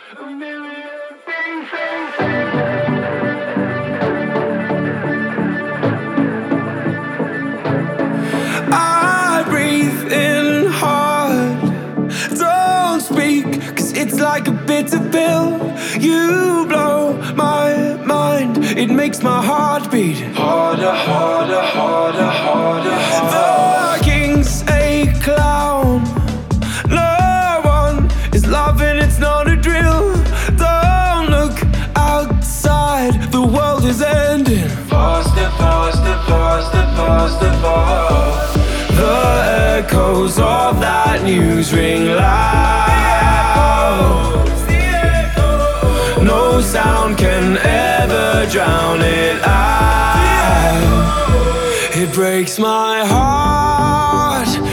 I breathe in hard. Don't speak, cause it's like a bitter pill. You blow my mind. It makes my heart beat harder, harder, harder, harder, harder. The king's a clown. No one is laughing, it's not a drill. Don't look outside, the world is ending. Faster, faster, faster, faster, faster. The echoes of that news ring loud. No sound can ever drown it out. It breaks my heart